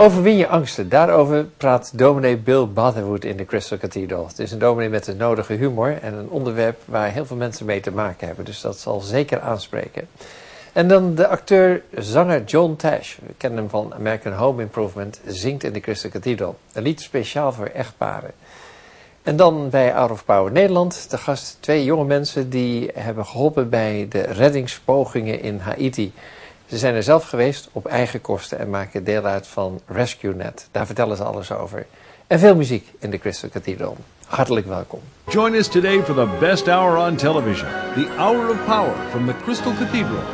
Overwin je angsten. Daarover praat dominee Bill Botherwood in de Crystal Cathedral. Het is een dominee met de nodige humor en een onderwerp waar heel veel mensen mee te maken hebben. Dus dat zal zeker aanspreken. En dan de acteur-zanger John Tesh. We kennen hem van American Home Improvement. Zingt in de Crystal Cathedral. Een lied speciaal voor echtparen. En dan bij Out of Power Nederland. De gast 2 jonge mensen die hebben geholpen bij de reddingspogingen in Haiti. Ze zijn er zelf geweest op eigen kosten en maken deel uit van RescueNet. Daar vertellen ze alles over. En veel muziek in de Crystal Cathedral. Hartelijk welkom. Join us today for the best hour on television. The Hour of Power from the Crystal Cathedral.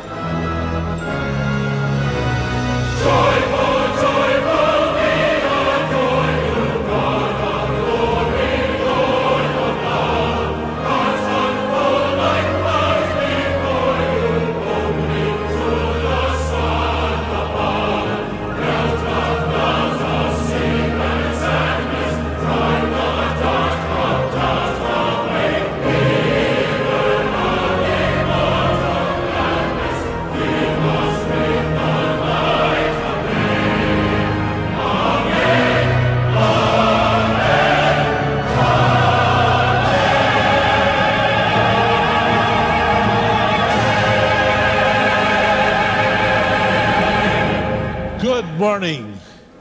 Morning.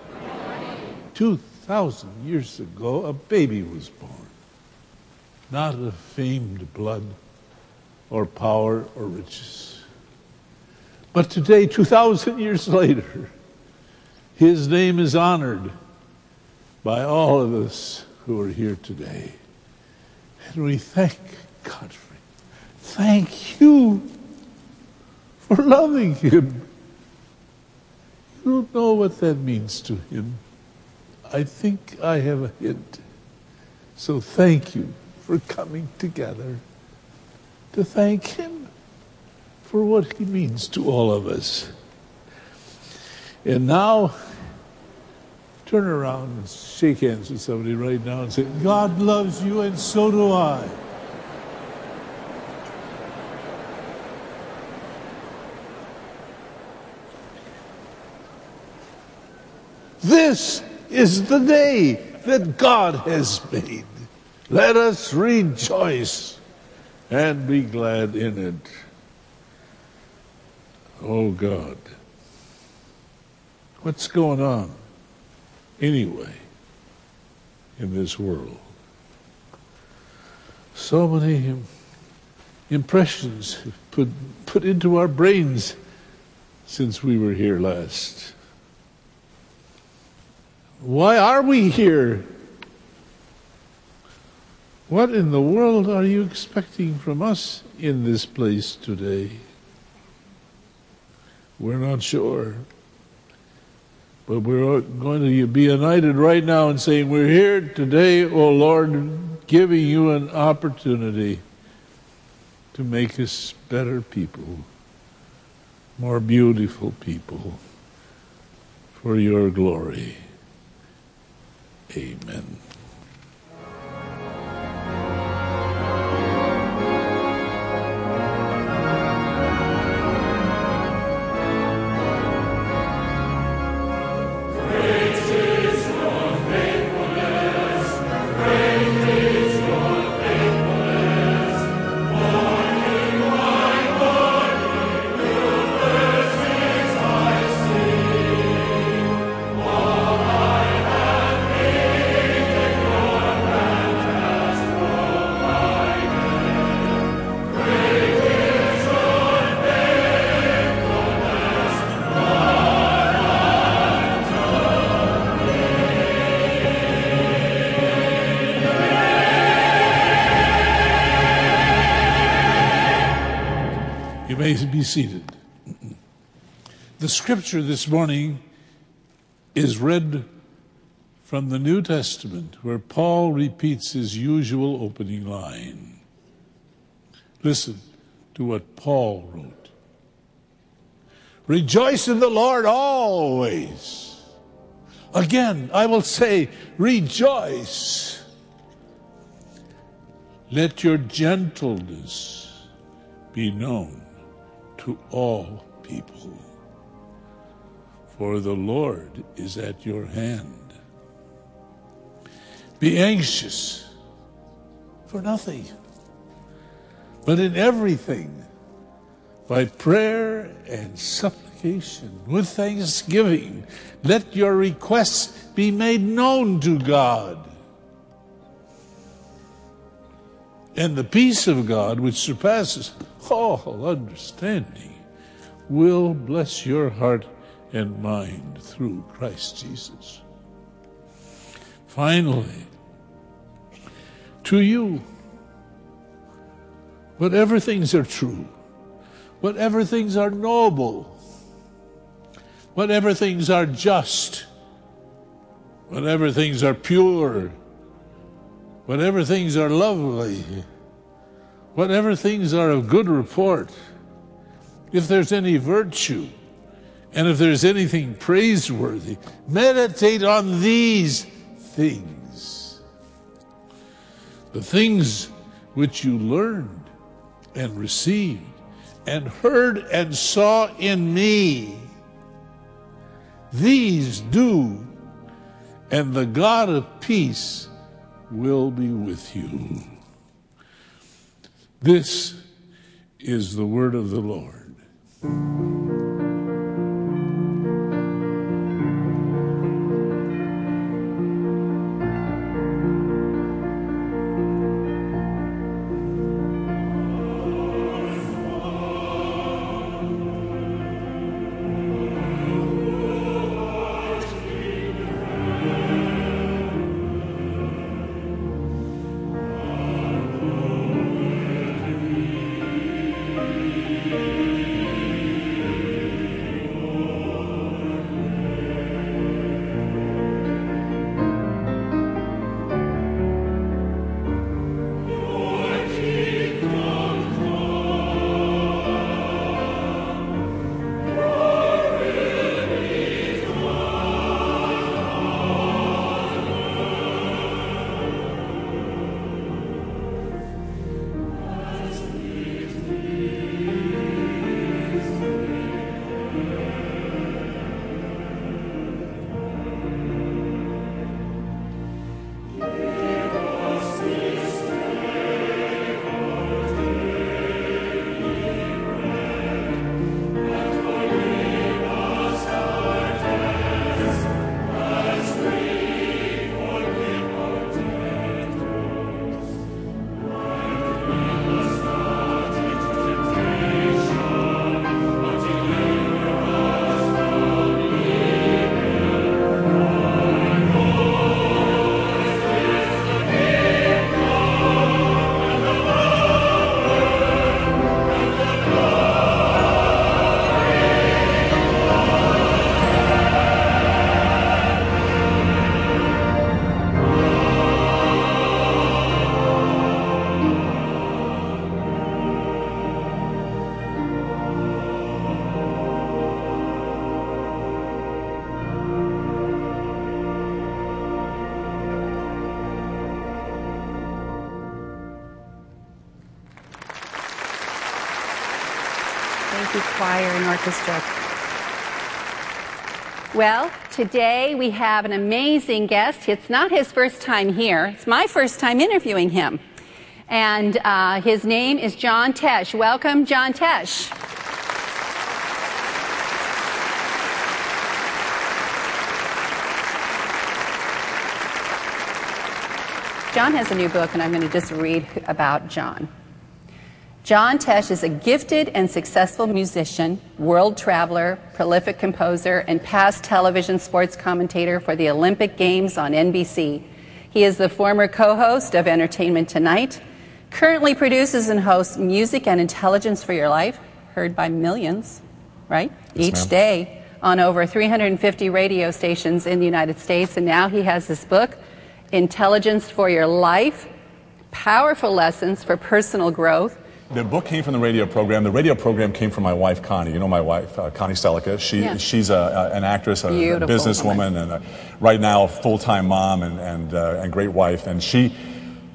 2,000 years ago, a baby was born. Not of famed blood or power or riches. But today, 2,000 years later, his name is honored by all of us who are here today. And we thank God for it. Thank you for loving him. You don't know what that means to him. I think I have a hint. So thank you for coming together to thank him for what he means to all of us. And now, turn around and shake hands with somebody right now and say, God loves you and so do I. This is the day that God has made. Let us rejoice and be glad in it. Oh God, what's going on anyway in this world? So many impressions put into our brains since we were here last. Why are we here? What in the world are you expecting from us in this place today? We're not sure. But we're going to be united right now in saying we're here today, oh Lord, giving you an opportunity to make us better people, more beautiful people for your glory. Amen. Be seated. The scripture this morning is read from the New Testament, where Paul repeats his usual opening line. Listen to what Paul wrote. Rejoice in the Lord always. Again, I will say, rejoice. Let your gentleness be known to all people. for the Lord is at your hand. Be anxious for nothing, but in everything, by prayer and supplication, with thanksgiving, let your requests be made known to God. And the peace of God, which surpasses all understanding, will bless your heart and mind through Christ Jesus. Finally, to you, whatever things are true, whatever things are noble, whatever things are just, whatever things are pure, whatever things are lovely, whatever things are of good report, if there's any virtue, and if there's anything praiseworthy, meditate on these things. The things which you learned and received and heard and saw in me, these do, and the God of peace will be with you. This is the word of the Lord. Thank you, choir and orchestra. Well, today we have an amazing guest. It's not his first time here. It's my first time interviewing him. And his name is John Tesh. Welcome, John Tesh. John has a new book, and I'm going to just read about John. John Tesh is a gifted and successful musician, world traveler, prolific composer, and past television sports commentator for the Olympic Games on NBC. He is the former co-host of Entertainment Tonight, currently produces and hosts Music and Intelligence for Your Life, heard by millions, right? Yes, each day on over 350 radio stations in the United States. And now he has this book, Intelligence for Your Life, Powerful Lessons for Personal Growth. The book came from the radio program. The radio program came from my wife, Connie. You know my wife, Connie Stelica. She's an actress, a businesswoman, and right now a full-time mom and great wife. And she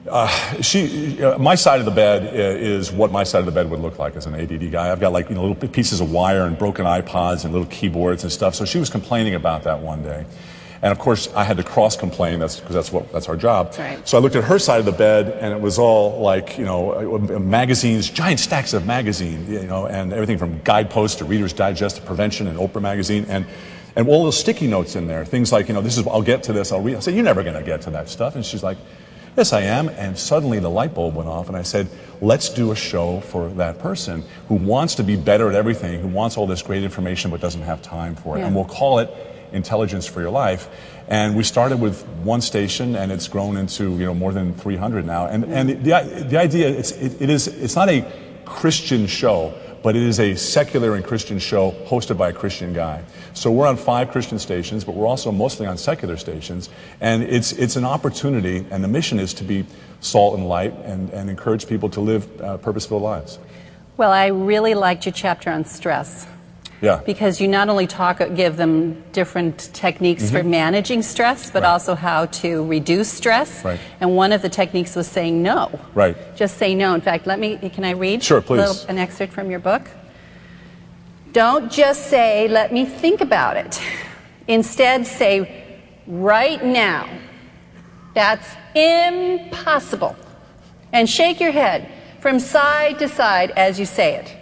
My side of the bed is what my side of the bed would look like as an ADD guy. I've got like little pieces of wire and broken iPods and little keyboards and stuff. So she was complaining about that one day. And of course, I had to cross-complain. That's our job. That's right. So I looked at her side of the bed, and it was all like, magazines, giant stacks of magazine, and everything from Guidepost to Reader's Digest to Prevention and Oprah magazine, and all those sticky notes in there. Things like, I'll get to this. I'll read. I said, you're never going to get to that stuff. And she's like, yes, I am. And suddenly the light bulb went off, and I said, let's do a show for that person who wants to be better at everything, who wants all this great information but doesn't have time for it. Yeah. And we'll call it Intelligence for Your Life. And we started with one station, and it's grown into more than 300 now. And the idea, it's not a Christian show, but it is a secular and Christian show hosted by a Christian guy. So we're on 5 Christian stations, but we're also mostly on secular stations. And it's an opportunity, and the mission is to be salt and light and encourage people to live purpose-filled lives. Well, I really liked your chapter on stress. Yeah. Because you not only give them different techniques for managing stress, but also how to reduce stress. Right. And one of the techniques was saying no. Right. Just say no. In fact, can I read? Sure, please. An excerpt from your book? Don't just say, let me think about it. Instead, say, right now. That's impossible. And shake your head from side to side as you say it.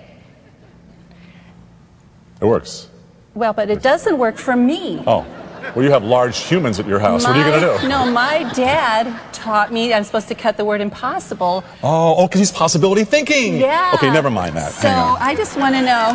It works. Well, but it doesn't work for me. Oh. Well, you have large humans at your house. What are you going to do? No, my dad taught me I'm supposed to cut the word impossible. Oh, because he's possibility thinking. Yeah. Okay, never mind that. So Hang on. I just want to know.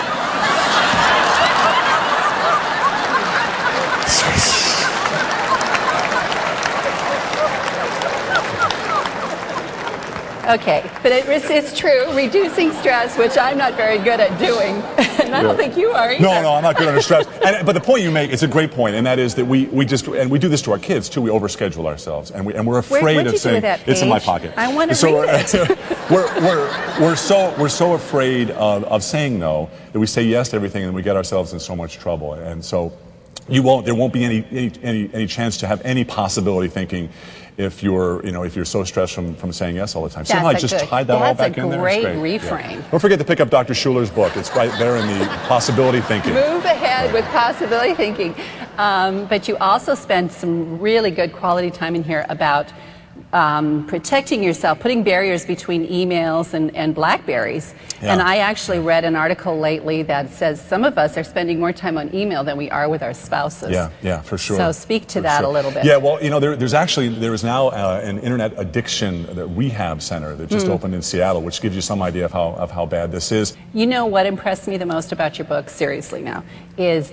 Okay, but it's true, reducing stress, which I'm not very good at doing, and I don't think you are either. No, I'm not good under stress. But the point you make, it's a great point, and that is that we do this to our kids too. We overschedule ourselves, and we're afraid of saying it's in my pocket. I want to read it. we're so afraid of saying no that we say yes to everything, and we get ourselves in so much trouble. And so there won't be any chance to have any possibility thinking if you're so stressed from saying yes all the time. Somehow I just tied that all back in there. That's a great reframe. Yeah. Don't forget to pick up Dr. Schuler's book. It's right there in the possibility thinking. Move ahead with possibility thinking. But you also spend some really good quality time in here about protecting yourself, putting barriers between emails and BlackBerries. Yeah. And I actually read an article lately that says some of us are spending more time on email than we are with our spouses. Yeah, for sure. So speak to that a little bit. Yeah, well, there is now an internet addiction rehab center that just opened in Seattle, which gives you some idea of how bad this is. You know what impressed me the most about your book, seriously now, is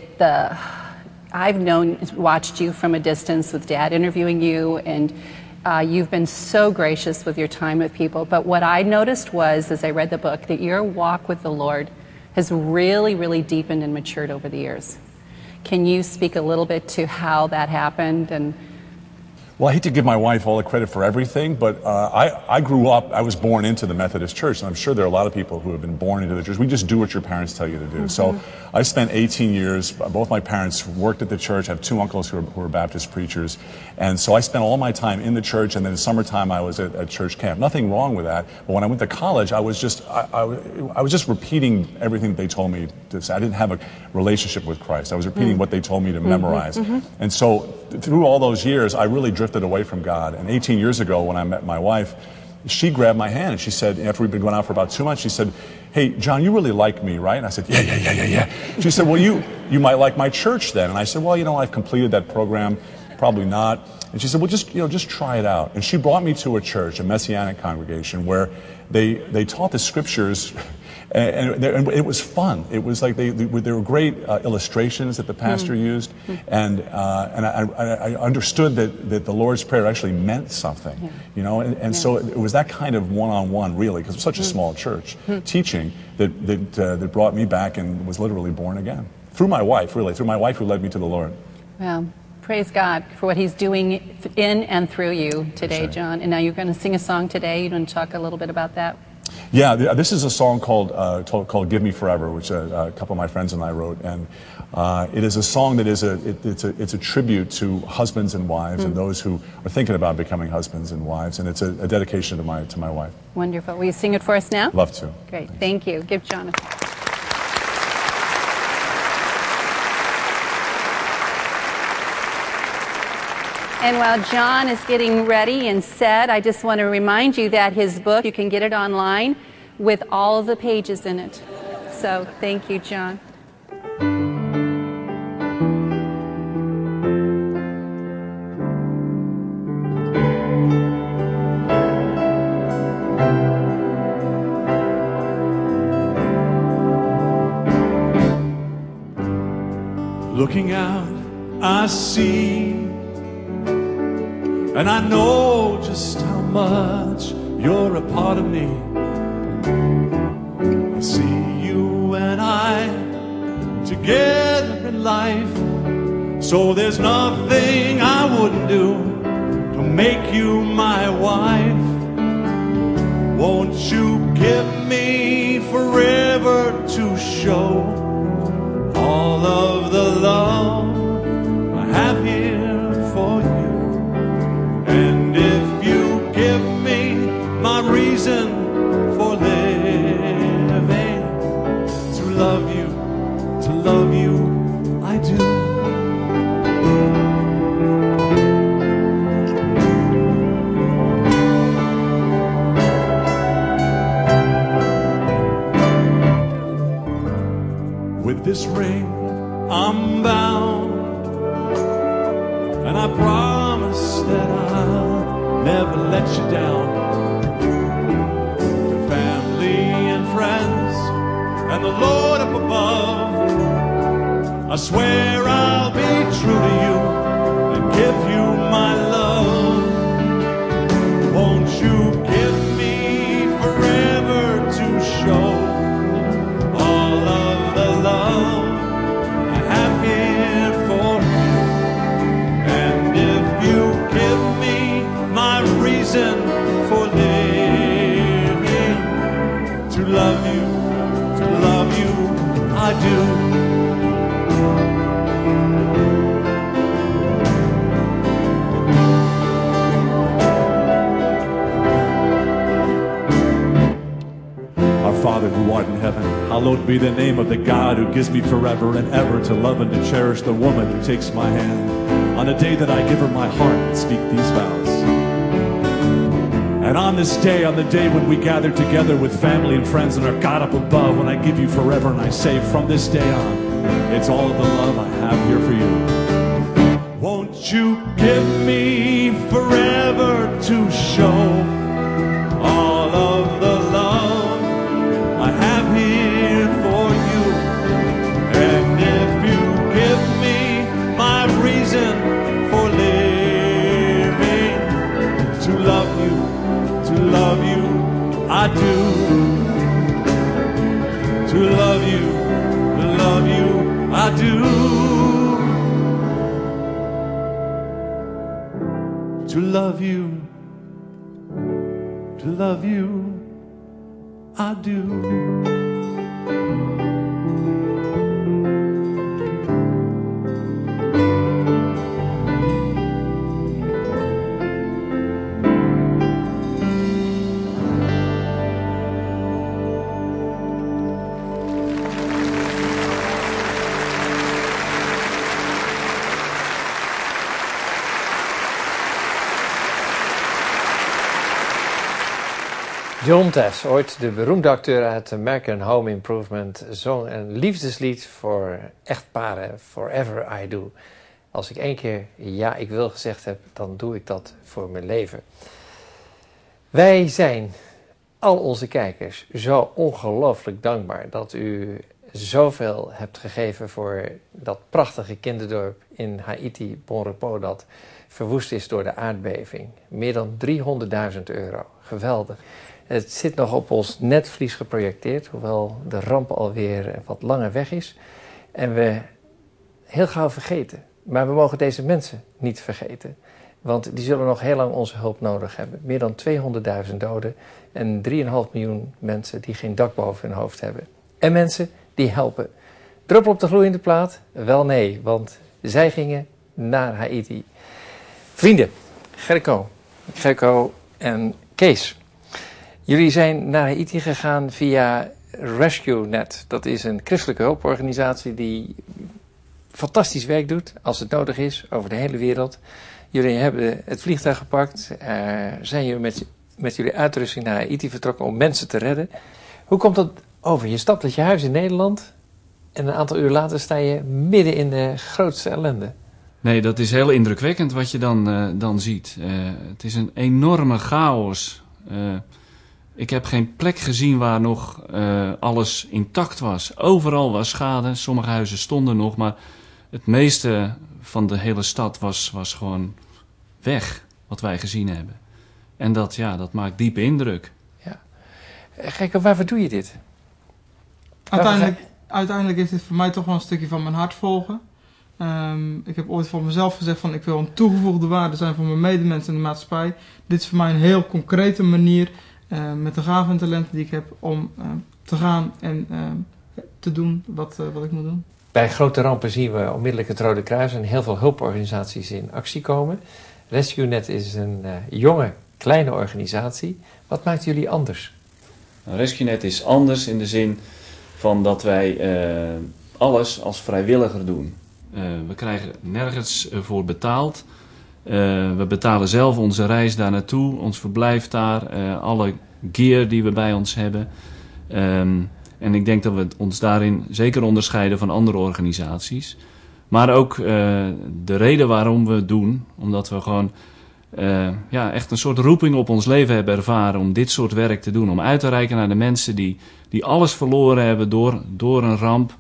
I've watched you from a distance with Dad interviewing you, and you've been so gracious with your time with people. But what I noticed was, as I read the book, that your walk with the Lord has really, really deepened and matured over the years. Can you speak a little bit to how that happened? Well, I hate to give my wife all the credit for everything, but I grew up, I was born into the Methodist Church, and I'm sure there are a lot of people who have been born into the church. We just do what your parents tell you to do. So I spent 18 years, both my parents worked at the church. I have 2 uncles who are Baptist preachers, and so I spent all my time in the church, and then in summertime I was at church camp. Nothing wrong with that, but when I went to college, I was just repeating everything they told me to say. I didn't have a relationship with Christ. I was repeating what they told me to memorize. And so through all those years, I really drifted away from God. And 18 years ago, when I met my wife, she grabbed my hand and she said, after we'd been going out for about 2 months, she said, "Hey, John, you really like me, right?" And I said, yeah. She said, "Well, you might like my church then." And I said, "Well, I've completed that program. Probably not." And she said, "Well, just try it out." And she brought me to a church, a Messianic congregation, where they taught the scriptures. And it was fun. It was like there were great illustrations that the pastor used, and I understood that the Lord's Prayer actually meant something, and so it was that kind of one-on-one, really, because it was such a small church, teaching that brought me back and was literally born again through my wife who led me to the Lord. Well, praise God for what He's doing in and through you today, John. And now you're going to sing a song today. You want to talk a little bit about that? Yeah, this is a song called "Give Me Forever," which a couple of my friends and I wrote, and it is a song that is it's a tribute to husbands and wives and those who are thinking about becoming husbands and wives, and it's a dedication to my wife. Wonderful. Will you sing it for us now? Love to. Great. Thanks. Thank you. Give John a... And while John is getting ready and set, I just want to remind you that his book, you can get it online with all of the pages in it. So thank you, John. Looking out, I see, and I know just how much you're a part of me. I see you and I together in life, so there's nothing I wouldn't do to make you my wife. Won't you give me forever to show all of the love I have here for you? And if you give me my reason for living, to love you, I do. With this ring, I'm bound, and I promise that I'll never let you down. To family and friends and the Lord up above, I swear I'll be true to you and give you my love. Won't you give me forever to show all of the love I have here for you? And if you give me my reason for living, to love you, I do. Father who art in heaven, hallowed be the name of the God who gives me forever and ever to love and to cherish the woman who takes my hand on the day that I give her my heart and speak these vows. And on this day, on the day when we gather together with family and friends and our God up above, when I give you forever and I say from this day on, it's all of the love I have here for you. Won't you give me forever to show all of the love I have here for you? And if you give me my reason for living, to love you, I do. To love you, I do. To love you, I do. John Tess, ooit de beroemde acteur uit American Home Improvement, zong een liefdeslied voor echtparen, Forever I Do. Als ik 1 keer ja, ik wil gezegd heb, dan doe ik dat voor mijn leven. Wij zijn, al onze kijkers, zo ongelooflijk dankbaar dat u zoveel hebt gegeven voor dat prachtige kinderdorp in Haiti, Bon Repos, dat verwoest is door de aardbeving. Meer dan €300.000. Geweldig. Het zit nog op ons netvlies geprojecteerd, hoewel de ramp alweer wat langer weg is. En we heel gauw vergeten. Maar we mogen deze mensen niet vergeten. Want die zullen nog heel lang onze hulp nodig hebben. Meer dan 200.000 doden en 3,5 miljoen mensen die geen dak boven hun hoofd hebben. En mensen die helpen. Druppel op de gloeiende plaat? Wel nee, want zij gingen naar Haiti. Vrienden, Gerco en Kees. Jullie zijn naar Haiti gegaan via RescueNet. Dat is een christelijke hulporganisatie die fantastisch werk doet, als het nodig is, over de hele wereld. Jullie hebben het vliegtuig gepakt, zijn jullie met jullie uitrusting naar Haiti vertrokken om mensen te redden. Hoe komt dat over? Je stapt uit je huis in Nederland en een aantal uur later sta je midden in de grootste ellende. Nee, dat is heel indrukwekkend wat je dan ziet. Het is een enorme chaos. Ik heb geen plek gezien waar nog alles intact was. Overal was schade, sommige huizen stonden nog, maar het meeste van de hele stad was gewoon weg, wat wij gezien hebben. En dat maakt diepe indruk. Ja. Gerco, waarvoor doe je dit? Uiteindelijk is dit voor mij toch wel een stukje van mijn hart volgen. Ik heb ooit voor mezelf gezegd van ik wil een toegevoegde waarde zijn voor mijn medemensen en de maatschappij. Dit is voor mij een heel concrete manier met de gaven en talenten die ik heb om te gaan en te doen wat ik moet doen. Bij grote rampen zien we onmiddellijk het Rode Kruis en heel veel hulporganisaties in actie komen. RescueNet is een jonge, kleine organisatie. Wat maakt jullie anders? RescueNet is anders in de zin van dat wij alles als vrijwilliger doen. We krijgen nergens voor betaald. We betalen zelf onze reis daar naartoe, ons verblijf daar, alle gear die we bij ons hebben. En ik denk dat we ons daarin zeker onderscheiden van andere organisaties. Maar ook de reden waarom we het doen, omdat we gewoon echt een soort roeping op ons leven hebben ervaren om dit soort werk te doen. Om uit te reiken naar de mensen die alles verloren hebben door een ramp.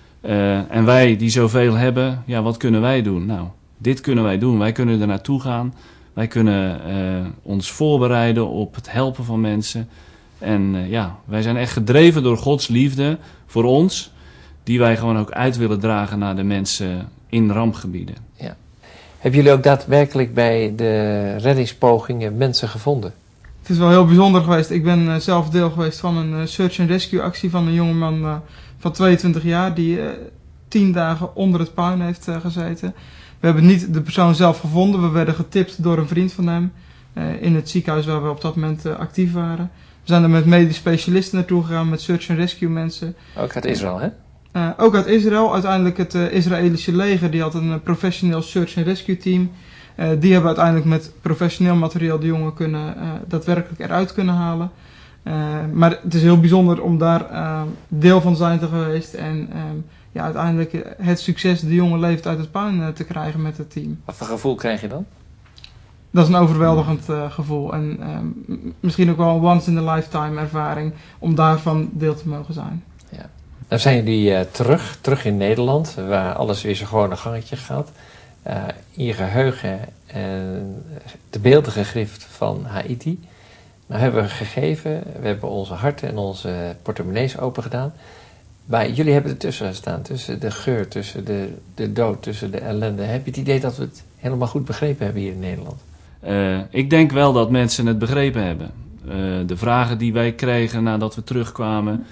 En wij die zoveel hebben, wat kunnen wij doen? Nou, dit kunnen wij doen. Wij kunnen er naartoe gaan. Wij kunnen ons voorbereiden op het helpen van mensen. En wij zijn echt gedreven door Gods liefde voor ons, die wij gewoon ook uit willen dragen naar de mensen in rampgebieden. Ja. Hebben jullie ook daadwerkelijk bij de reddingspogingen mensen gevonden? Het is wel heel bijzonder geweest. Ik ben zelf deel geweest van een search and rescue actie van een jongeman van 22 jaar die 10 dagen onder het puin heeft gezeten. We hebben niet de persoon zelf gevonden. We werden getipt door een vriend van hem in het ziekenhuis waar we op dat moment actief waren. We zijn er met medisch specialisten naartoe gegaan, met search and rescue mensen. Ook uit Israël, hè? Ook uit Israël. Uiteindelijk het Israëlische leger, die had een professioneel search and rescue team. Die hebben uiteindelijk met professioneel materiaal de jongen daadwerkelijk eruit kunnen halen. Maar het is heel bijzonder om daar deel van zijn te geweest. En uiteindelijk het succes de jongen leeft uit het puin te krijgen met het team. Wat voor gevoel krijg je dan? Dat is een overweldigend gevoel. En misschien ook wel een once in a lifetime ervaring om daarvan deel te mogen zijn. Ja. Nou zijn jullie terug in Nederland, waar alles weer zijn gewone gangetje gaat. In je geheugen en de beelden gegrift van Haiti. Nou hebben we gegeven, we hebben onze harten en onze portemonnees open gedaan. Maar jullie hebben ertussen gestaan, tussen de geur, tussen de dood, tussen de ellende. Heb je het idee dat we het helemaal goed begrepen hebben hier in Nederland? Ik denk wel dat mensen het begrepen hebben. De vragen die wij kregen nadat we terugkwamen,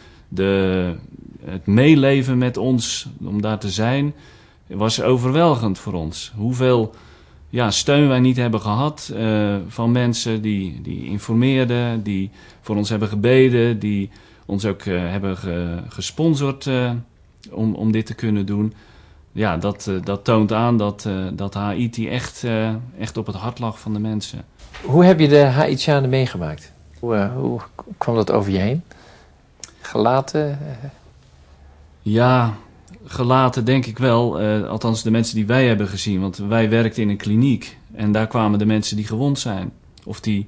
het meeleven met ons om daar te zijn, was overweldigend voor ons. Hoeveel steun wij niet hebben gehad van mensen die informeerden, die voor ons hebben gebeden, die ons ook hebben gesponsord om dit te kunnen doen. Ja, dat toont aan dat Haiti echt op het hart lag van de mensen. Hoe heb je de Haitianen meegemaakt? Hoe kwam dat over je heen? Gelaten? Ja, gelaten denk ik wel. Althans de mensen die wij hebben gezien. Want wij werkten in een kliniek. En daar kwamen de mensen die gewond zijn. Of die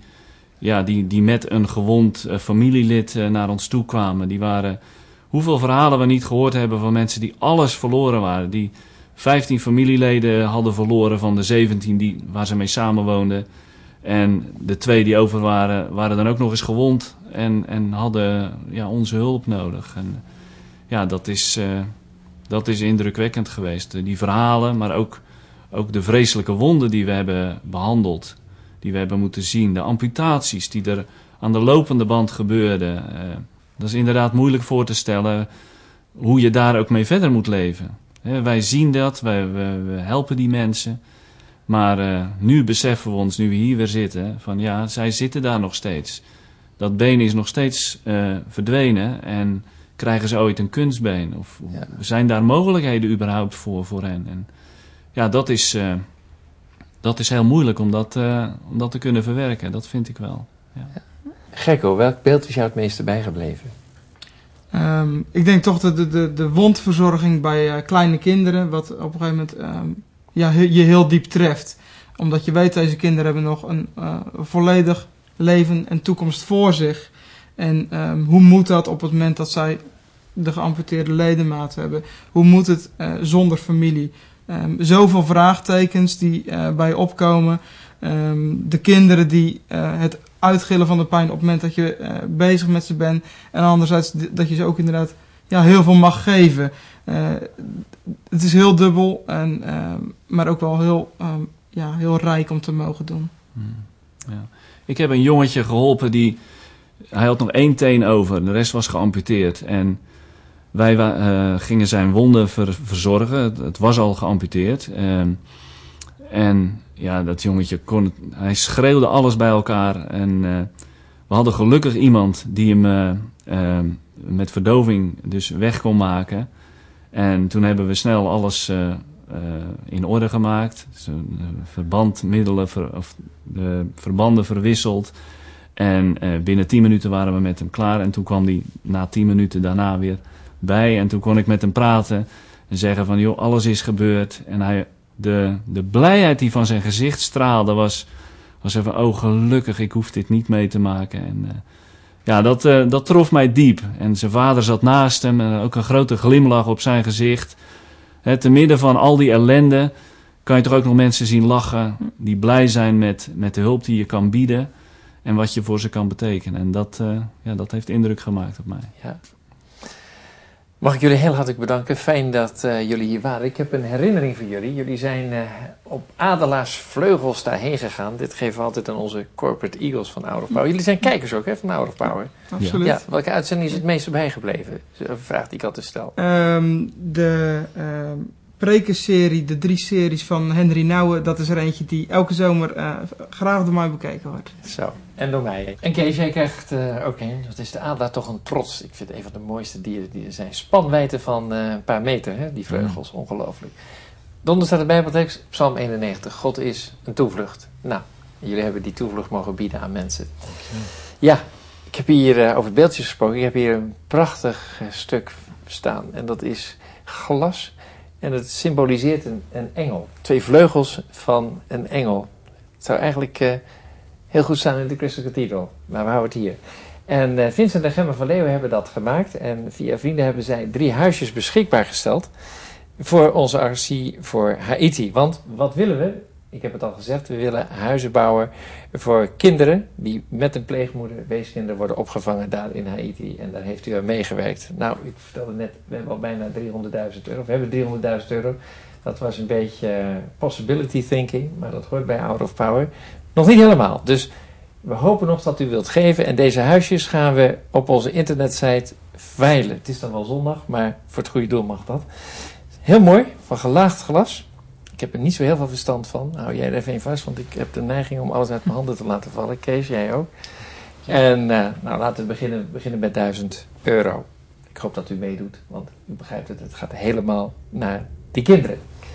met een gewond familielid naar ons toe kwamen. Hoeveel verhalen we niet gehoord hebben van mensen die alles verloren waren. Die 15 familieleden hadden verloren van de 17 waar ze mee samenwoonden. En de 2 die over waren dan ook nog eens gewond. En hadden onze hulp nodig. En dat is indrukwekkend geweest. Die verhalen, maar ook de vreselijke wonden die we hebben behandeld, die we hebben moeten zien, de amputaties die er aan de lopende band gebeurden. Dat is inderdaad moeilijk voor te stellen hoe je daar ook mee verder moet leven. Wij zien dat, we helpen die mensen. Maar nu beseffen we ons, nu we hier weer zitten, van ja, zij zitten daar nog steeds. Dat been is nog steeds verdwenen en krijgen ze ooit een kunstbeen? Of zijn daar mogelijkheden überhaupt voor hen? En ja, dat is heel moeilijk om dat te kunnen verwerken. Dat vind ik wel. Ja. Gekko, welk beeld is jou het meeste bijgebleven? Ik denk toch de wondverzorging bij kleine kinderen, wat op een gegeven moment je heel diep treft. Omdat je weet, deze kinderen hebben nog een volledig leven en toekomst voor zich. En hoe moet dat op het moment dat zij de geamputeerde ledemaat hebben? Hoe moet het zonder familie? Zoveel vraagtekens die bij opkomen. De kinderen die het uitgillen van de pijn op het moment dat je bezig met ze bent. En anderzijds dat je ze ook inderdaad heel veel mag geven. Het is heel dubbel, maar ook wel heel rijk om te mogen doen. Ja. Ik heb een jongetje geholpen hij had nog 1 teen over, de rest was geamputeerd. En wij gingen zijn wonden verzorgen. Het was al geamputeerd. En ja, dat jongetje hij schreeuwde alles bij elkaar. En we hadden gelukkig iemand die hem met verdoving dus weg kon maken. En toen hebben we snel alles in orde gemaakt. Verbandmiddelen, de verbanden verwisseld. En binnen 10 minuten waren we met hem klaar. En toen kwam hij na 10 minuten daarna weer bij. En toen kon ik met hem praten en zeggen van, joh, alles is gebeurd. En de blijheid die van zijn gezicht straalde was even, oh gelukkig, ik hoef dit niet mee te maken. En dat trof mij diep. En zijn vader zat naast hem en ook een grote glimlach op zijn gezicht. Te midden van al die ellende kan je toch ook nog mensen zien lachen die blij zijn met de hulp die je kan bieden en wat je voor ze kan betekenen. En dat heeft indruk gemaakt op mij. Ja. Mag ik jullie heel hartelijk bedanken. Fijn dat jullie hier waren. Ik heb een herinnering voor jullie. Jullie zijn op adelaarsvleugels daarheen gegaan. Dit geven we altijd aan onze corporate eagles van Hour of Power. Jullie zijn kijkers ook, hè, van Hour of Power. Absoluut. Ja, welke uitzending is het meeste bijgebleven? Dat is een vraag die ik altijd stel. De prekenserie, de 3 series van Henry Nouwen, dat is er eentje die elke zomer graag door mij bekeken wordt. Zo, en door mij. En Kees, jij krijgt ook een. Dat is de adelaar toch een trots. Ik vind het een van de mooiste dieren die er zijn. Spanwijdte van een paar meter, hè, die vleugels. Ongelooflijk. Daaronder staat de Bijbeltekst, Psalm 91. God is een toevlucht. Nou, jullie hebben die toevlucht mogen bieden aan mensen. Ja, ik heb hier over beeldjes gesproken. Ik heb hier een prachtig stuk staan. En dat is glas. En het symboliseert een engel. 2 vleugels van een engel. Het zou eigenlijk heel goed staan in de Crystal Cathedral. Maar we houden het hier. En Vincent en Gemma van Leeuwen hebben dat gemaakt. En via vrienden hebben zij 3 huisjes beschikbaar gesteld. Voor onze RC voor Haiti. Want wat willen we? Ik heb het al gezegd. We willen huizen bouwen voor kinderen die met een pleegmoeder, weeskinderen, worden opgevangen daar in Haiti. En daar heeft u aan meegewerkt. Nou, ik vertelde net, we hebben al bijna €300.000. We hebben €300.000. Dat was een beetje possibility thinking. Maar dat hoort bij Hour of Power. Nog niet helemaal. Dus we hopen nog dat u wilt geven. En deze huisjes gaan we op onze internetsite veilen. Het is dan wel zondag, maar voor het goede doel mag dat. Heel mooi, van gelaagd glas. Ik heb er niet zo heel veel verstand van. Hou jij er even een vast, want ik heb de neiging om alles uit mijn handen te laten vallen. Kees, jij ook. En laten we beginnen met €1000. Ik hoop dat u meedoet, want u begrijpt het gaat helemaal naar die kinderen.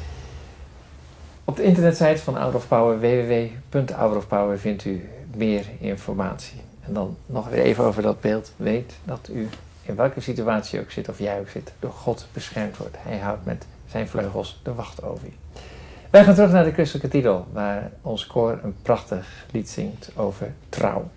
Op de internetsite van Hour of Power, www.hourofpower, vindt u meer informatie. En dan nog weer even over dat beeld. Weet dat u in welke situatie ook zit, of jij ook zit, door God beschermd wordt. Hij houdt met zijn vleugels de wacht over je. Wij gaan terug naar de Crystal Cathedral, waar ons koor een prachtig lied zingt over trouw.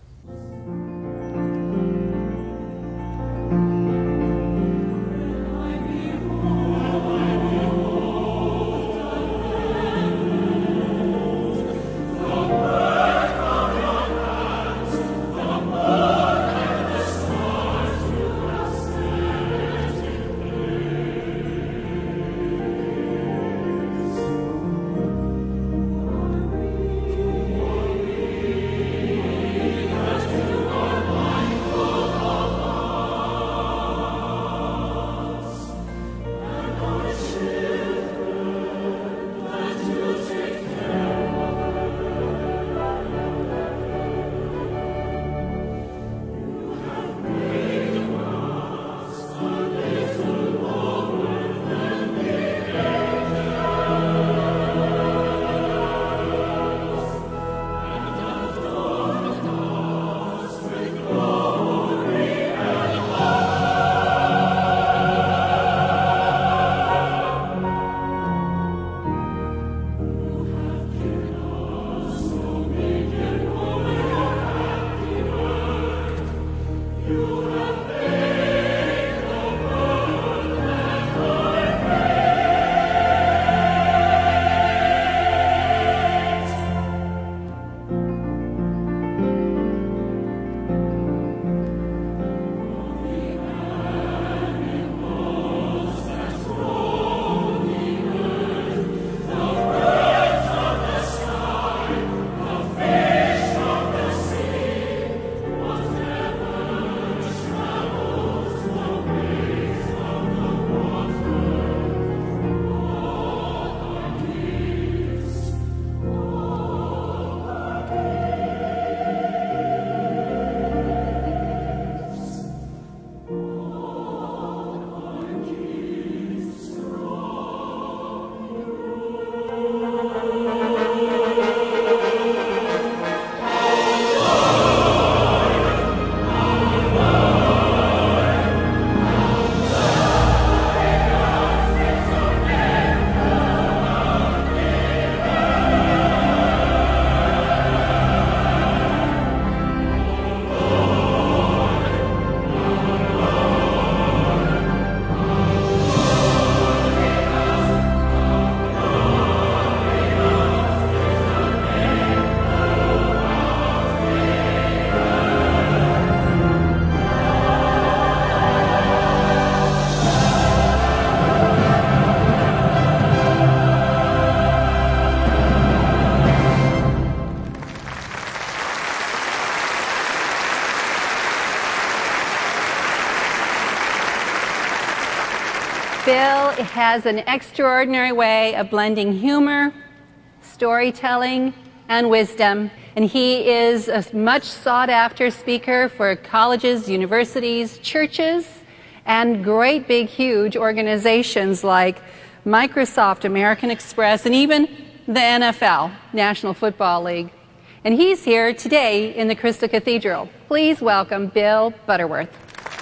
Bill has an extraordinary way of blending humor, storytelling, and wisdom, and he is a much sought-after speaker for colleges, universities, churches, and great big huge organizations like Microsoft, American Express, and even the NFL, National Football League. And he's here today in the Crystal Cathedral. Please welcome Bill Butterworth.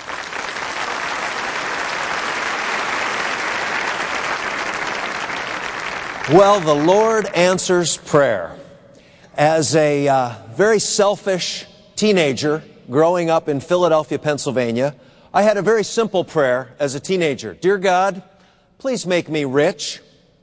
Well, the Lord answers prayer. As a very selfish teenager growing up in Philadelphia, Pennsylvania, I had a very simple prayer as a teenager. Dear God, please make me rich.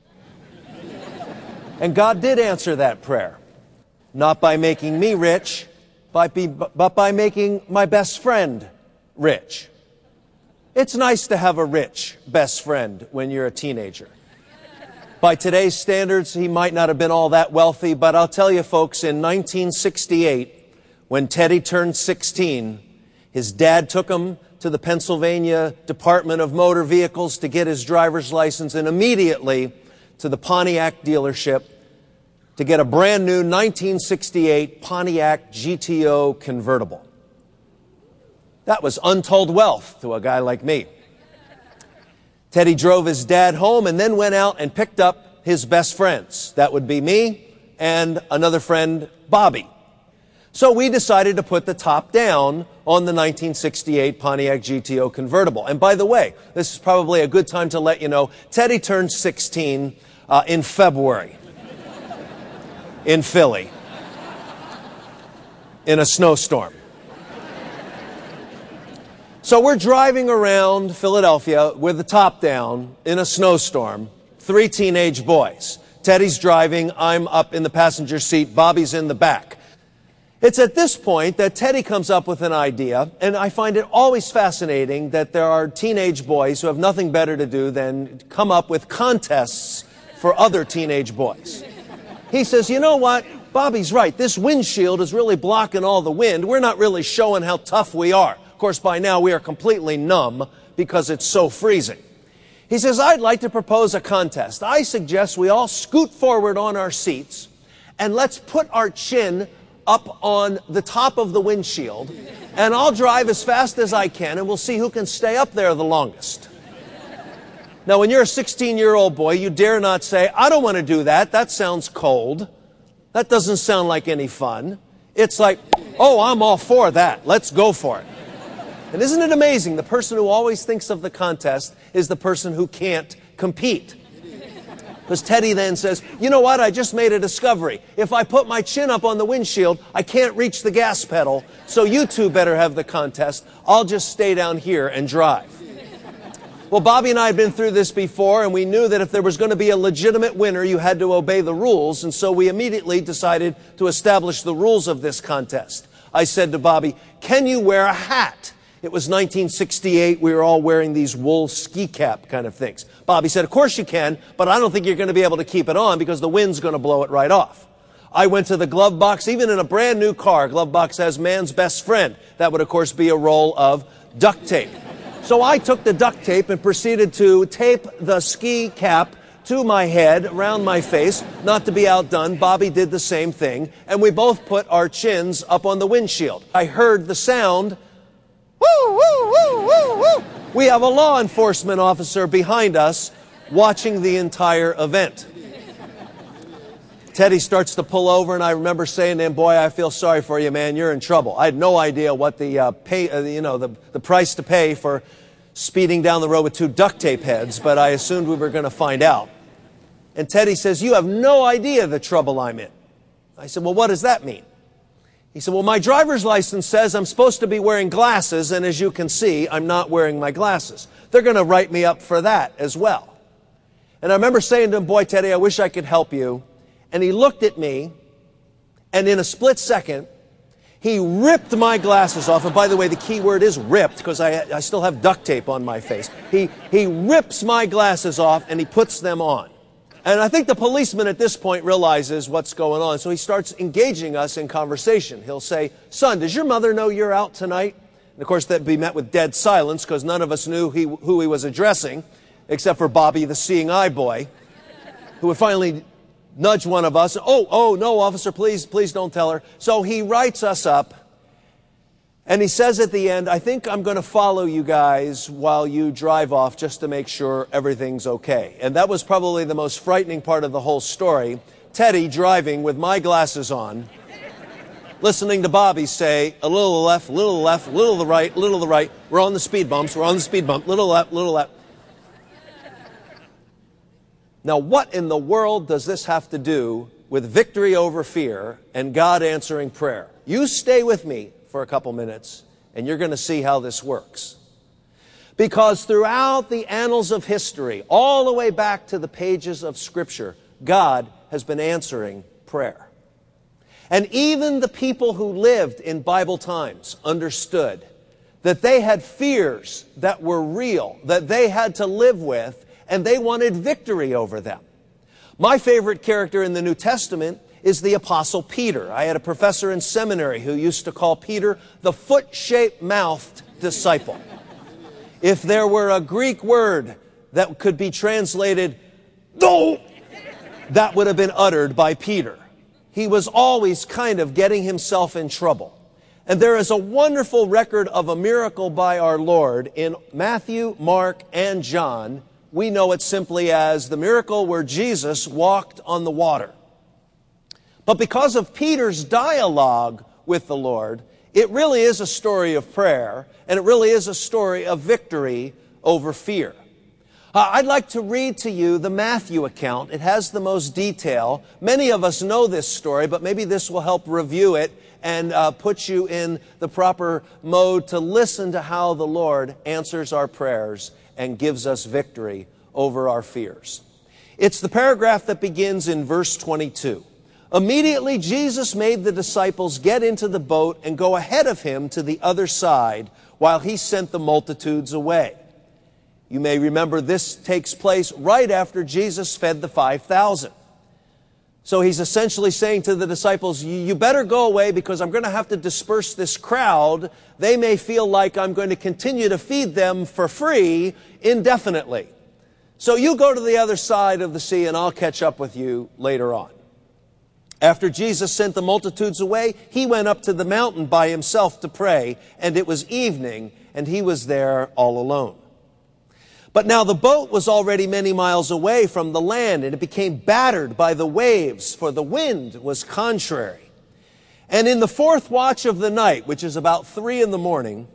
And God did answer that prayer. Not by making me rich, but by making my best friend rich. It's nice to have a rich best friend when you're a teenager. By today's standards, he might not have been all that wealthy, but I'll tell you folks, in 1968, when Teddy turned 16, his dad took him to the Pennsylvania Department of Motor Vehicles to get his driver's license, and immediately to the Pontiac dealership to get a brand new 1968 Pontiac GTO convertible. That was untold wealth to a guy like me. Teddy drove his dad home and then went out and picked up his best friends. That would be me and another friend, Bobby. So we decided to put the top down on the 1968 Pontiac GTO convertible. And by the way, this is probably a good time to let you know, Teddy turned 16 in February in Philly in a snowstorm. So we're driving around Philadelphia with the top down in a snowstorm, 3 teenage boys. Teddy's driving, I'm up in the passenger seat, Bobby's in the back. It's at this point that Teddy comes up with an idea, and I find it always fascinating that there are teenage boys who have nothing better to do than come up with contests for other teenage boys. He says, you know what, Bobby's right, this windshield is really blocking all the wind. We're not really showing how tough we are. Of course, by now we are completely numb because it's so freezing. He says, I'd like to propose a contest. I suggest we all scoot forward on our seats and let's put our chin up on the top of the windshield, and I'll drive as fast as I can and we'll see who can stay up there the longest. Now, when you're a 16-year-old boy, you dare not say, I don't want to do that. That sounds cold. That doesn't sound like any fun. It's like, oh, I'm all for that. Let's go for it. And isn't it amazing? The person who always thinks of the contest is the person who can't compete. Because Teddy then says, you know what? I just made a discovery. If I put my chin up on the windshield, I can't reach the gas pedal. So you two better have the contest. I'll just stay down here and drive. Well, Bobby and I had been through this before, and we knew that if there was going to be a legitimate winner, you had to obey the rules. And so we immediately decided to establish the rules of this contest. I said to Bobby, can you wear a hat? It was 1968. We were all wearing these wool ski cap kind of things. Bobby said, of course you can, but I don't think you're going to be able to keep it on because the wind's going to blow it right off. I went to the glove box. Even in a brand new car, glove box has man's best friend. That would, of course, be a roll of duct tape. So I took the duct tape and proceeded to tape the ski cap to my head, around my face. Not to be outdone, Bobby did the same thing, and we both put our chins up on the windshield. I heard the sound, woo, woo, woo, woo, woo. We have a law enforcement officer behind us watching the entire event. Teddy starts to pull over, and I remember saying to him, boy, I feel sorry for you, man. You're in trouble. I had no idea what the the price to pay for speeding down the road with 2 duct tape heads, but I assumed we were going to find out. And Teddy says, you have no idea the trouble I'm in. I said, well, what does that mean? He said, well, my driver's license says I'm supposed to be wearing glasses, and as you can see, I'm not wearing my glasses. They're going to write me up for that as well. And I remember saying to him, boy, Teddy, I wish I could help you. And he looked at me, and in a split second, he ripped my glasses off. And by the way, the key word is ripped, because I still have duct tape on my face. He rips my glasses off, and he puts them on. And I think the policeman at this point realizes what's going on, so he starts engaging us in conversation. He'll say, son, does your mother know you're out tonight? And of course, that'd be met with dead silence, because none of us knew who he was addressing. except for Bobby, the seeing eye boy, who would finally nudge one of us. Oh, no, officer, please don't tell her. So he writes us up, and he says at the end, I think I'm going to follow you guys while you drive off just to make sure everything's okay. And that was probably the most frightening part of the whole story. Teddy driving with my glasses on, listening to Bobby say, a little to the left, a little to the left, a little to the right, a little to the right. We're on the speed bumps, we're on the speed bump, little left, little left. Now, what in the world does this have to do with victory over fear and God answering prayer? You stay with me for a couple minutes, and you're going to see how this works. Because throughout the annals of history, all the way back to the pages of Scripture, God has been answering prayer. And even the people who lived in Bible times understood that they had fears that were real, that they had to live with, and they wanted victory over them. My favorite character in the New Testament is the Apostle Peter. I had a professor in seminary who used to call Peter the foot-shaped mouthed disciple. If there were a Greek word that could be translated, "No," that would have been uttered by Peter. He was always kind of getting himself in trouble. And there is a wonderful record of a miracle by our Lord in Matthew, Mark, and John. We know it simply as the miracle where Jesus walked on the water. But because of Peter's dialogue with the Lord, it really is a story of prayer, and it really is a story of victory over fear. I'd like to read to you the Matthew account. It has the most detail. Many of us know this story, but maybe this will help review it and put you in the proper mode to listen to how the Lord answers our prayers and gives us victory over our fears. It's the paragraph that begins in verse 22. Immediately Jesus made the disciples get into the boat and go ahead of him to the other side while he sent the multitudes away. You may remember this takes place right after Jesus fed the 5,000. So he's essentially saying to the disciples, you better go away because I'm going to have to disperse this crowd. They may feel like I'm going to continue to feed them for free indefinitely. So you go to the other side of the sea and I'll catch up with you later on. After Jesus sent the multitudes away, he went up to the mountain by himself to pray, and it was evening, and he was there all alone. But now the boat was already many miles away from the land, and it became battered by the waves, for the wind was contrary. And in the fourth watch of the night, which is about 3 a.m,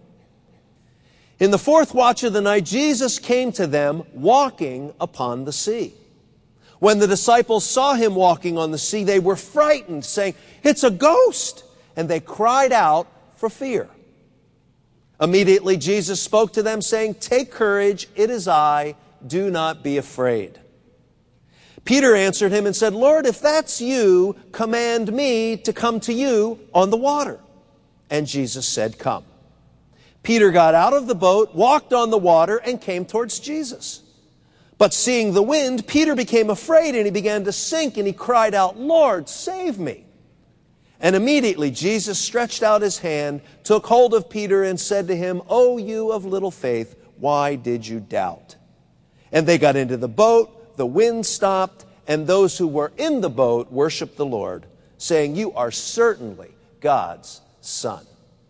in the fourth watch of the night, Jesus came to them walking upon the sea. When the disciples saw him walking on the sea, they were frightened, saying, "It's a ghost!" And they cried out for fear. Immediately Jesus spoke to them, saying, "Take courage, it is I, do not be afraid." Peter answered him and said, "Lord, if that's you, command me to come to you on the water." And Jesus said, "Come." Peter got out of the boat, walked on the water, and came towards Jesus. But seeing the wind, Peter became afraid, and he began to sink, and he cried out, "Lord, save me." And immediately Jesus stretched out his hand, took hold of Peter, and said to him, "O you of little faith, why did you doubt?" And they got into the boat, the wind stopped, and those who were in the boat worshiped the Lord, saying, "You are certainly God's Son."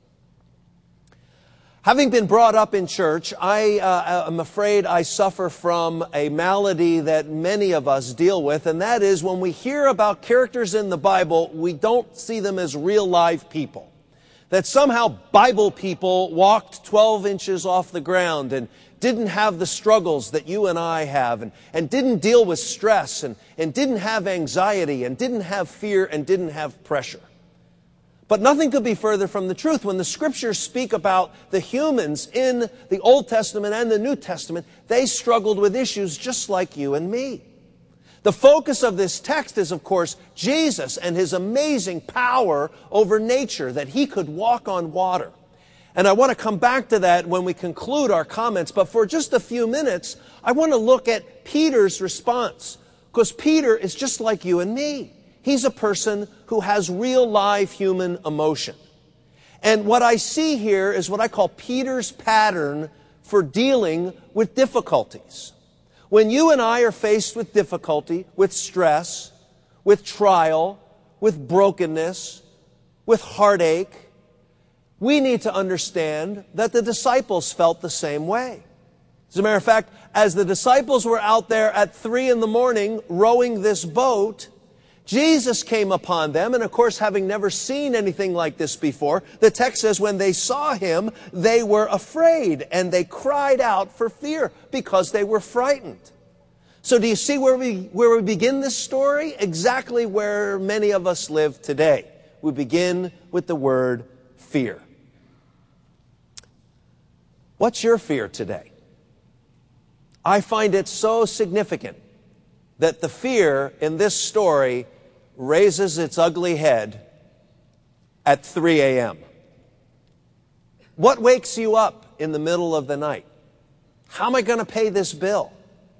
Having been brought up in church, I am afraid I suffer from a malady that many of us deal with, and that is when we hear about characters in the Bible, we don't see them as real live people. That somehow Bible people walked 12 inches off the ground and didn't have the struggles that you and I have, and didn't deal with stress, and didn't have anxiety, and didn't have fear, and didn't have pressure. But nothing could be further from the truth. When the Scriptures speak about the humans in the Old Testament and the New Testament, they struggled with issues just like you and me. The focus of this text is, of course, Jesus and his amazing power over nature, that he could walk on water. And I want to come back to that when we conclude our comments. But for just a few minutes, I want to look at Peter's response. Because Peter is just like you and me. He's a person who has real live human emotion. And what I see here is what I call Peter's pattern for dealing with difficulties. When you and I are faced with difficulty, with stress, with trial, with brokenness, with heartache, we need to understand that the disciples felt the same way. As a matter of fact, as the disciples were out there at 3 a.m. rowing this boat, Jesus came upon them, and of course, having never seen anything like this before, the text says when they saw him, they were afraid, and they cried out for fear because they were frightened. So do you see where we begin this story? Exactly where many of us live today. We begin with the word fear. What's your fear today? I find it so significant that the fear in this story raises its ugly head at 3 a.m. What wakes you up in the middle of the night? How am I going to pay this bill?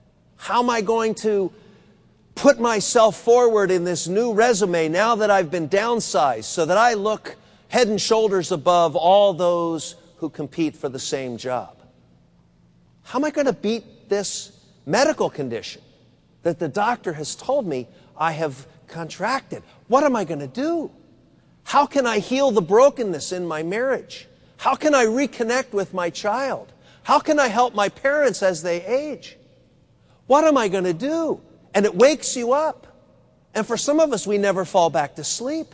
How am I going to put myself forward in this new resume now that I've been downsized so that I look head and shoulders above all those who compete for the same job? How am I going to beat this medical condition that the doctor has told me I have contracted? What am I going to do? How can I heal the brokenness in my marriage? How can I reconnect with my child? How can I help my parents as they age? What am I going to do? And it wakes you up. And for some of us, we never fall back to sleep.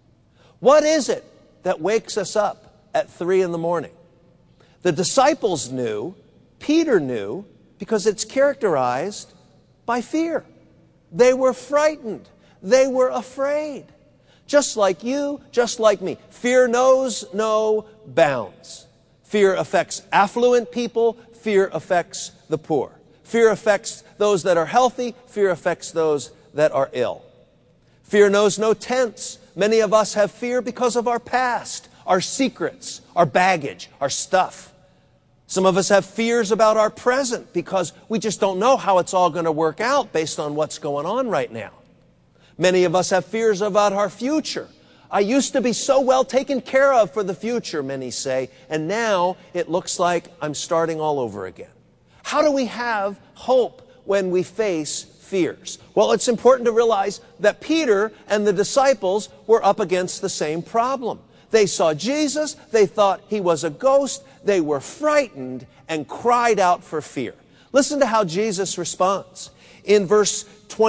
What is it that wakes us up at 3 a.m? The disciples knew, Peter knew, because it's characterized by fear. They were frightened. They were afraid. Just like you, just like me. Fear knows no bounds. Fear affects affluent people. Fear affects the poor. Fear affects those that are healthy. Fear affects those that are ill. Fear knows no tense. Many of us have fear because of our past, our secrets, our baggage, our stuff. Some of us have fears about our present because we just don't know how it's all going to work out based on what's going on right now. Many of us have fears about our future. I used to be so well taken care of for the future, many say, and now it looks like I'm starting all over again. How do we have hope when we face fears? Well, it's important to realize that Peter and the disciples were up against the same problem. They saw Jesus, they thought he was a ghost, they were frightened and cried out for fear. Listen to how Jesus responds. In verse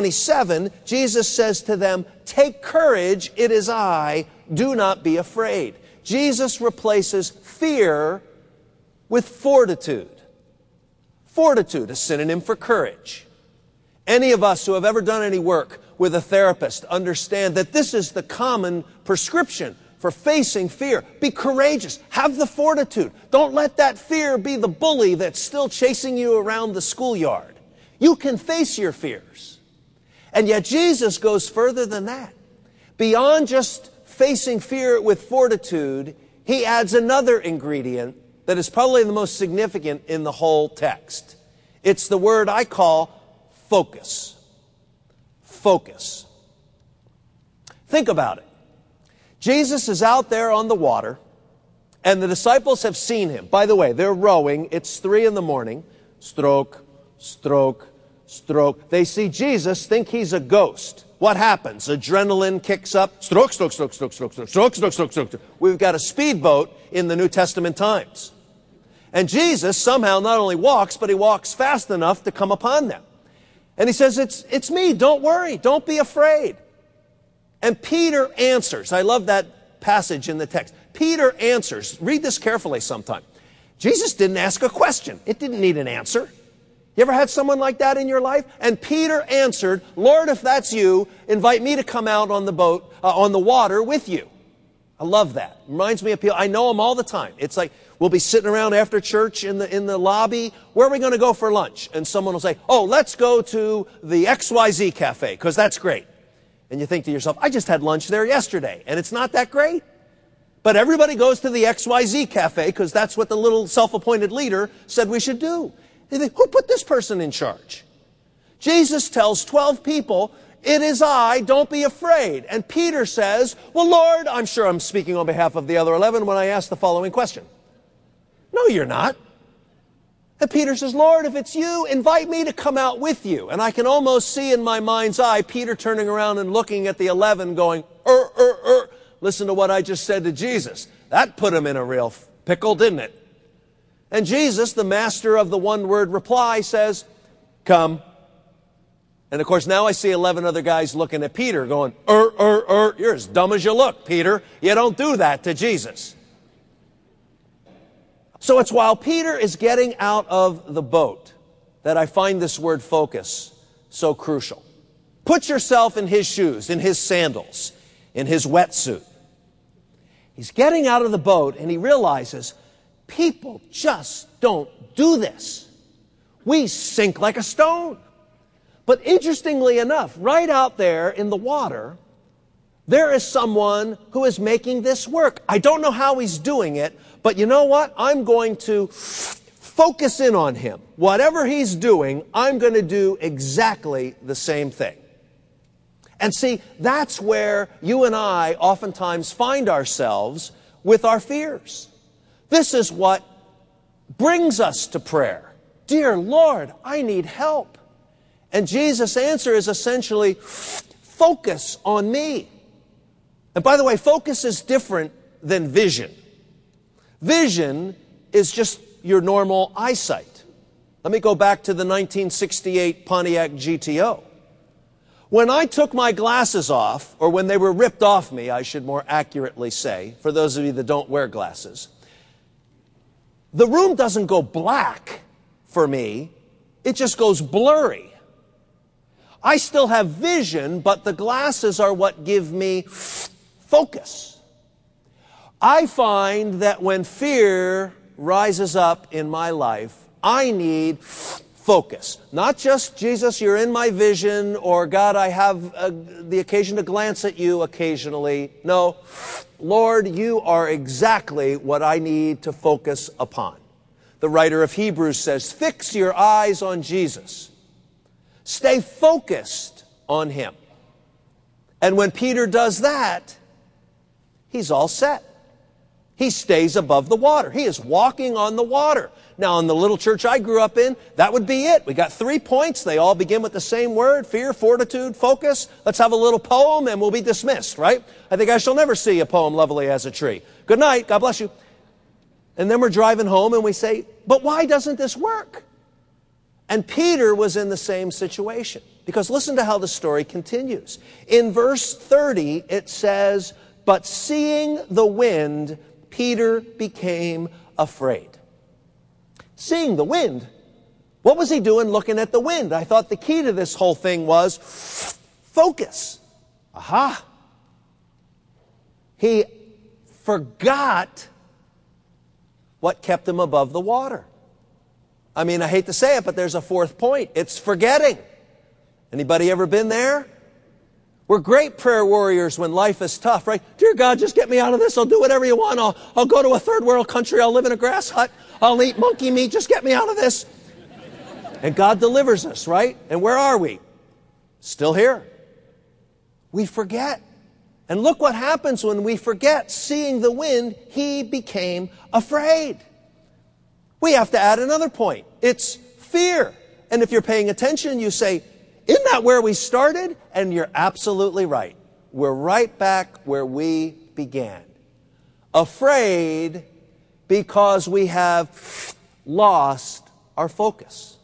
27, Jesus says to them, "Take courage, it is I, do not be afraid." Jesus replaces fear with fortitude. Fortitude, a synonym for courage. Any of us who have ever done any work with a therapist understand that this is the common prescription for facing fear. Be courageous. Have the fortitude. Don't let that fear be the bully that's still chasing you around the schoolyard. You can face your fears. And yet Jesus goes further than that. Beyond just facing fear with fortitude, he adds another ingredient that is probably the most significant in the whole text. It's the word I call focus. Focus. Think about it. Jesus is out there on the water, and the disciples have seen him. By the way, they're rowing. It's 3 a.m. Stroke, stroke, stroke. They see Jesus, think he's a ghost. What happens? Adrenaline kicks up. Stroke, stroke, stroke, stroke, stroke, stroke, stroke, stroke, stroke, stroke. We've got a speedboat in the New Testament times. And Jesus somehow not only walks, but he walks fast enough to come upon them. And he says, it's me. Don't worry. Don't be afraid. And Peter answers. I love that passage in the text. Peter answers. Read this carefully sometime. Jesus didn't ask a question. It didn't need an answer. You ever had someone like that in your life? And Peter answered, "Lord, if that's you, invite me to come out on the boat, on the water with you." I love that. Reminds me of people. I know them all the time. It's like we'll be sitting around after church in the lobby. Where are we going to go for lunch? And someone will say, "Oh, let's go to the XYZ Cafe because that's great." And you think to yourself, "I just had lunch there yesterday, and it's not that great." But everybody goes to the XYZ Cafe because that's what the little self-appointed leader said we should do. You think, who put this person in charge? Jesus tells 12 people, "It is I, don't be afraid." And Peter says, "Well, Lord," I'm sure I'm speaking on behalf of the other 11 when I ask the following question. "No, you're not. And Peter says, Lord, if it's you, invite me to come out with you. And I can almost see in my mind's eye Peter turning around and looking at the 11 going, Listen to what I just said to Jesus. That put him in a real pickle, didn't it? And Jesus, the master of the one-word reply, says, come. And of course, now I see 11 other guys looking at Peter going, You're as dumb as you look, Peter. You don't do that to Jesus. So it's while Peter is getting out of the boat that I find this word focus so crucial. Put yourself in his shoes, in his sandals, in his wetsuit. He's getting out of the boat and he realizes people just don't do this. We sink like a stone. But interestingly enough, right out there in the water, there is someone who is making this work. I don't know how he's doing it, but you know what? I'm going to focus in on him. Whatever he's doing, I'm going to do exactly the same thing. And see, that's where you and I oftentimes find ourselves with our fears. This is what brings us to prayer. Dear Lord, I need help. And Jesus' answer is essentially, focus on me. And by the way, focus is different than vision. Vision is just your normal eyesight. Let me go back to the 1968 Pontiac GTO. When I took my glasses off, or when they were ripped off me, I should more accurately say, for those of you that don't wear glasses, the room doesn't go black for me, it just goes blurry. I still have vision, but the glasses are what give me focus. I find that when fear rises up in my life, I need focus. Not just, Jesus, you're in my vision, or God, I have the occasion to glance at you occasionally. No, Lord, you are exactly what I need to focus upon. The writer of Hebrews says, fix your eyes on Jesus. Stay focused on him. And when Peter does that, he's all set. He stays above the water. He is walking on the water. Now, in the little church I grew up in, that would be it. We got 3 points. They all begin with the same word: fear, fortitude, focus. Let's have a little poem and we'll be dismissed, right? I think I shall never see a poem lovely as a tree. Good night. God bless you. And then we're driving home and we say, but why doesn't this work? And Peter was in the same situation. Because listen to how the story continues. In verse 30, it says, but seeing the wind, Peter became afraid. Seeing the wind? What was he doing looking at the wind? I thought the key to this whole thing was focus. Aha! He forgot what kept him above the water. I mean, I hate to say it, but there's a fourth point. It's forgetting. Anybody ever been there? We're great prayer warriors when life is tough, right? Dear God, just get me out of this. I'll do whatever you want. I'll go to a third world country. I'll live in a grass hut. I'll eat monkey meat. Just get me out of this. And God delivers us, right? And where are we? Still here. We forget. And look what happens when we forget. Seeing the wind, he became afraid. We have to add another point. It's fear. And if you're paying attention, you say, isn't that where we started? And you're absolutely right. We're right back where we began. Afraid because we have lost our focus.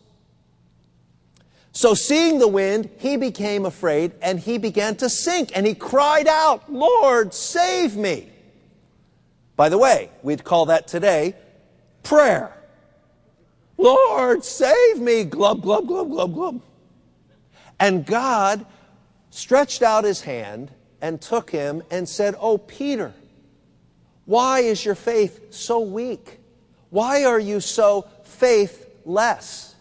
So seeing the wind, he became afraid and he began to sink. And he cried out, Lord, save me. By the way, we'd call that today prayer. Lord, save me. Glub, glub, glub, glub, glub. And God stretched out his hand and took him and said, oh, Peter, why is your faith so weak? Why are you so faithless?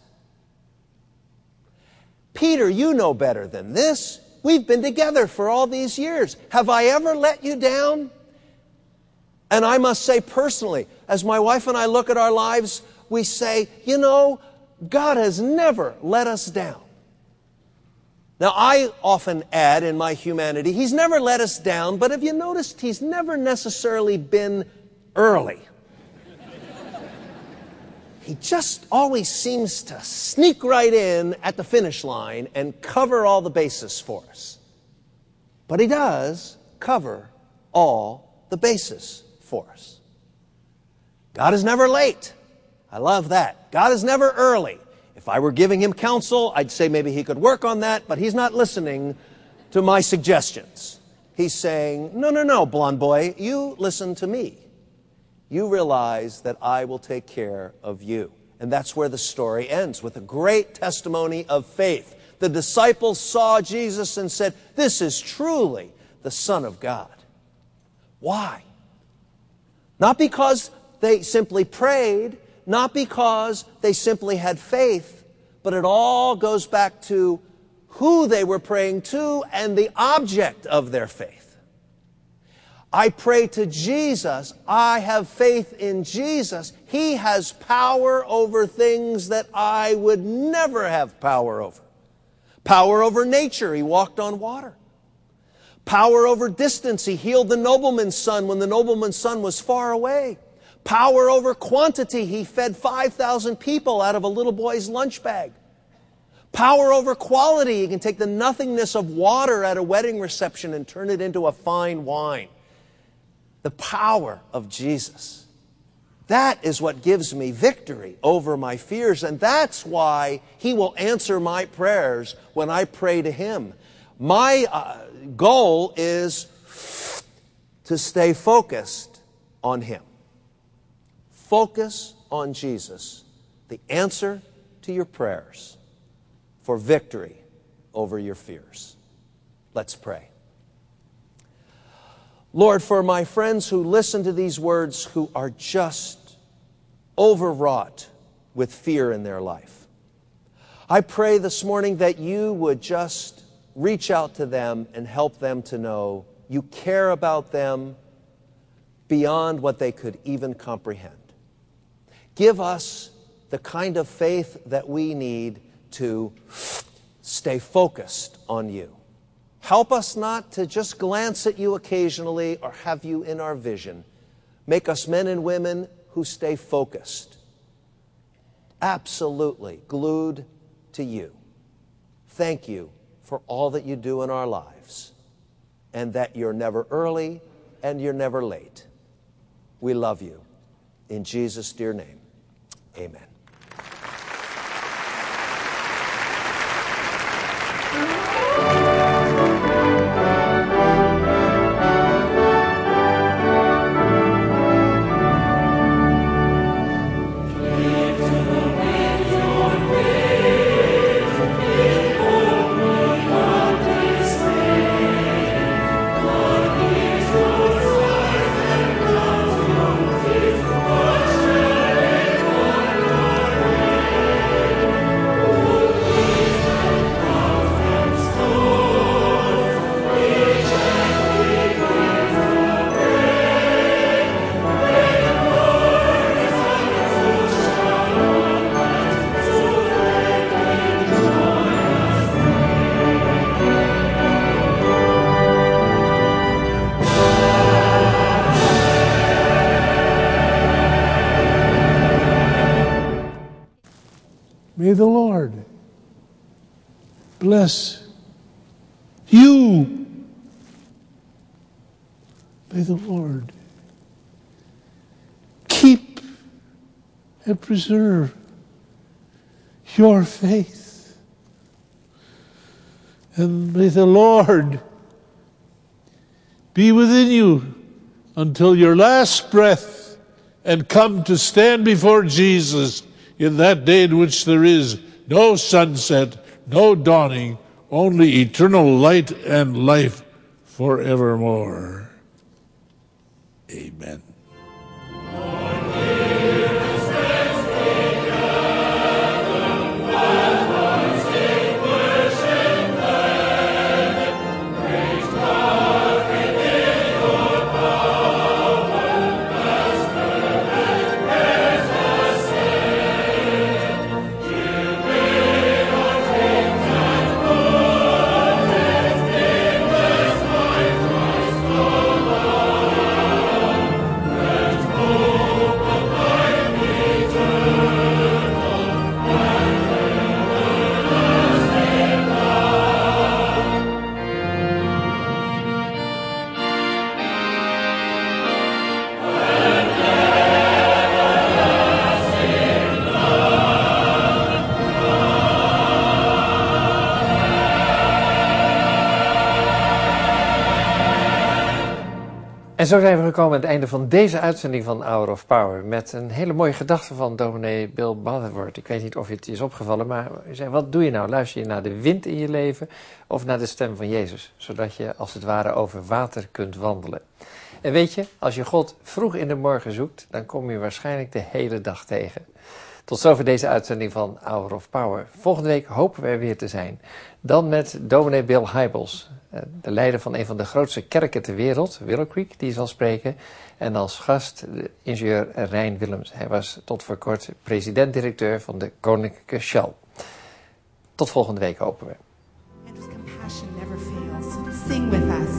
Peter, you know better than this. We've been together for all these years. Have I ever let you down? And I must say personally, as my wife and I look at our lives, we say, you know, God has never let us down. Now, I often add in my humanity, he's never let us down, but have you noticed he's never necessarily been early? he just always seems to sneak right in at the finish line and cover all the bases for us. But he does cover all the bases for us. God is never late. I love that. God is never early. If I were giving him counsel, I'd say maybe he could work on that, but he's not listening to my suggestions. He's saying, no, blonde boy, you listen to me. You realize that I will take care of you. And that's where the story ends, with a great testimony of faith. The disciples saw Jesus and said, this is truly the Son of God. Why? Not because they simply prayed, not because they simply had faith, but it all goes back to who they were praying to and the object of their faith. I pray to Jesus. I have faith in Jesus. He has power over things that I would never have power over. Power over nature. He walked on water. Power over distance. He healed the nobleman's son when the nobleman's son was far away. Power over quantity. He fed 5,000 people out of a little boy's lunch bag. Power over quality. He can take the nothingness of water at a wedding reception and turn it into a fine wine. The power of Jesus. That is what gives me victory over my fears, and that's why he will answer my prayers when I pray to him. My goal is to stay focused on him. Focus on Jesus, the answer to your prayers for victory over your fears. Let's pray. Lord, for my friends who listen to these words who are just overwrought with fear in their life, I pray this morning that you would just reach out to them and help them to know you care about them beyond what they could even comprehend. Give us the kind of faith that we need to stay focused on you. Help us not to just glance at you occasionally or have you in our vision. Make us men and women who stay focused, absolutely glued to you. Thank you for all that you do in our lives, and that you're never early and you're never late. We love you. In Jesus' dear name, amen. May the Lord bless you. May the Lord keep and preserve your faith. And may the Lord be within you until your last breath and come to stand before Jesus in that day in which there is no sunset, no dawning, only eternal light and life forevermore. Amen. En zo zijn we gekomen aan het einde van deze uitzending van Hour of Power. Met een hele mooie gedachte van dominee Bill Butterworth. Ik weet niet of het je is opgevallen, maar hij zei, wat doe je nou? Luister je naar de wind in je leven of naar de stem van Jezus? Zodat je als het ware over water kunt wandelen. En weet je, als je God vroeg in de morgen zoekt, dan kom je waarschijnlijk de hele dag tegen. Tot zover deze uitzending van Hour of Power. Volgende week hopen we er weer te zijn. Dan met dominee Bill Hybels, de leider van een van de grootste kerken ter wereld, Willow Creek, die zal spreken. En als gast de ingenieur Rijn Willems. Hij was tot voor kort president-directeur van de Koninklijke Shell. Tot volgende week hopen we. And his compassion never fails. Sing with us.